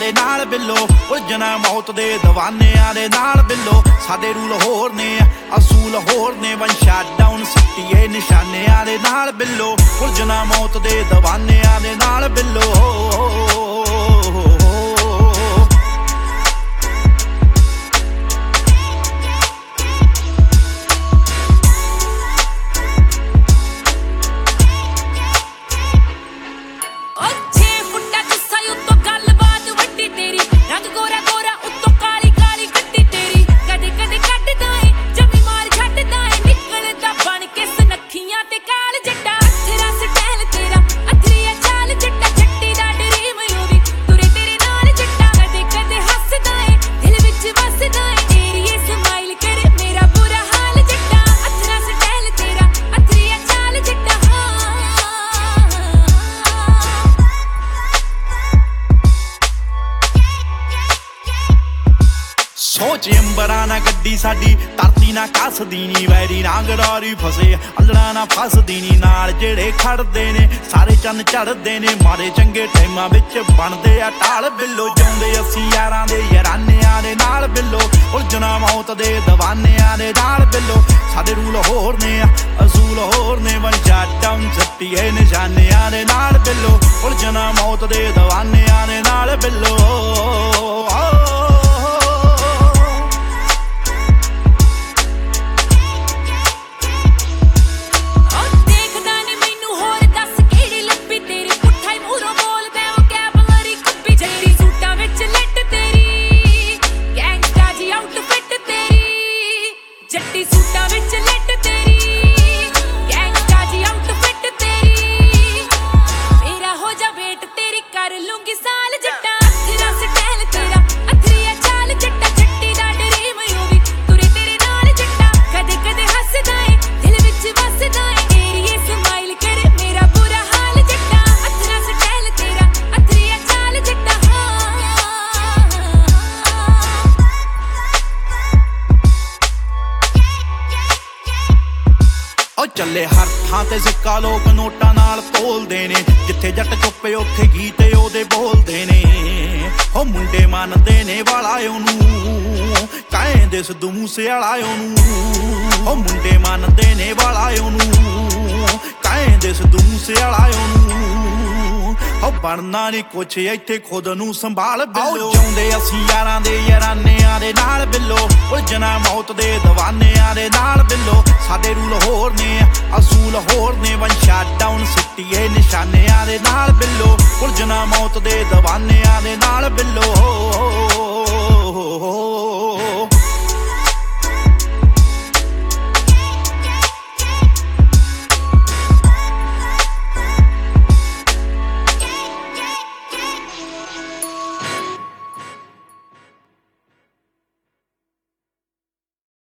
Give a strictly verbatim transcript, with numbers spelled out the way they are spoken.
ਦੇ ਨਾਲ ਬਿੱਲੋ ਉਲਝਣਾ ਮੌਤ ਦੇ ਦੀਵਾਨਿਆਂ ਦੇ ਨਾਲ ਬਿੱਲੋ ਸਾਡੇ ਰੂਲ ਹੋਰ ਨੇ ਅਸੂਲ ਹੋਰ ਨੇ ਵਨ ਸ਼ਟ ਡਾਊਨ ਸਿੱਟੀਏ ਨਿਸ਼ਾਨਿਆਂ ਦੇ ਨਾਲ ਬਿੱਲੋ ਉਲਝਣਾ ਮੌਤ ਦੇ ਦੀਵਾਨਿਆਂ ਦੇ ਨਾਲ ਬਿੱਲੋ ਸੋਚ ਅੰਬਰਾਂ ਨਾ ਗੱਡੀ ਸਾਡੀ ਧਰਤੀ ਨਾ ਕੱਸਦੀ ਨੀ ਵੈਰੀ ਨਾ ਗਰਾਰੀ ਫਸੇ ਅੰਦਰਾਂ ਨਾ ਫਸਦੀ ਨੀ ਨਾਲ ਜਿਹੜੇ ਖੜਦੇ ਨੇ ਸਾਰੇ ਚੰਨ ਝੜਦੇ ਨੇ ਮਾਰੇ ਚੰਗੇ ਟਾਈਮਾਂ ਵਿੱਚ ਬਣਦੇ ਆ ਢਾਲ ਬਿੱਲੋ ਜਾਉਂਦੇ ਅਸੀਂ ਯਾਰਾਂ ਦੇ ਯਾਰਾਨਿਆਂ ਦੇ ਨਾਲ ਬਿੱਲੋ ਉਲਝਣਾ ਮੌਤ ਦੇ ਦੀਵਾਨਿਆਂ ਦੇ ਨਾਲ ਬਿੱਲੋ ਸਾਡੇ ਰੂਲ ਹੋਰ ਨੇ ਅਸੂਲ ਹੋਰ ਨੇ ਵਨ ਸ਼ਟ ਡਾਊਨ ਸਿੱਟੀਏ ਨਿਸ਼ਾਨਿਆਂ ਦੇ ਨਾਲ ਬਿੱਲੋ ਉਲਝਣਾ ਮੌਤ ਦੇ ਦੀਵਾਨਿਆਂ ਦੇ ਨਾਲ ਬਿੱਲੋ ਚੱਲੇ ਹਰ ਥਾਂ ਤੇ ਸਿੱਕਾ ਲੋਕ ਨੋਟਾਂ ਨਾਲ ਤੋਲਦੇ ਨੇ ਜਿੱਥੇ ਜੱਟ ਚੁੱਪੇ ਉੱਥੇ ਗੀਤ ਉਹਦੇ ਬੋਲਦੇ ਨੇ ਹੋ ਮੁੰਡੇ ਮੰਨਦੇ ਨੇ ਵਾਲਾ ਉਹਨੂੰ ਕਹਿੰਦੇ ਸਿੱਧੂ ਮੂਸੇਵਾਲਾ ਉਹਨੂੰ ਹੋ ਮੁੰਡੇ ਮੰਨਦੇ ਨੇ ਵਾਲਾ ਉਹਨੂੰ ਕਹਿੰਦੇ ਸਿੱਧੂ ਮੂਸੇਵਾਲਾ ਉਹਨੂੰ ਹੋ ਬਣਨਾ ਨੀ ਕੁਛ ਇੱਥੇ ਖੁਦ ਨੂੰ ਸੰਭਾਲ ਬਿੱਲੋ ਜਾਉਂਦੇ ਅਸੀਂ ਯਾਰਾਂ ਦੇ ਯਾਰਾਨਿਆਂ ਦੇ ਨਾਲ ਬਿੱਲੋ ਉਲਝਣਾ ਮੌਤ ਦੇ ਦੀਵਾਨਿਆਂ ਦੇ ਨਾਲ ਬਿੱਲੋ ਸਾਡੇ ਰੂਲ ਹੋਰ ਨੇ ਅਸੂਲ ਹੋਰ ਨੇ ਵਨ ਸ਼ਟ ਡਾਊਨ ਸਿੱਟੀਏ ਨਿਸ਼ਾਨਿਆਂ ਦੇ ਨਾਲ ਬਿੱਲੋ ਉਲਝਣਾ ਮੌਤ ਦੇ ਦੀਵਾਨਿਆਂ ਦੇ ਨਾਲ ਬਿੱਲੋ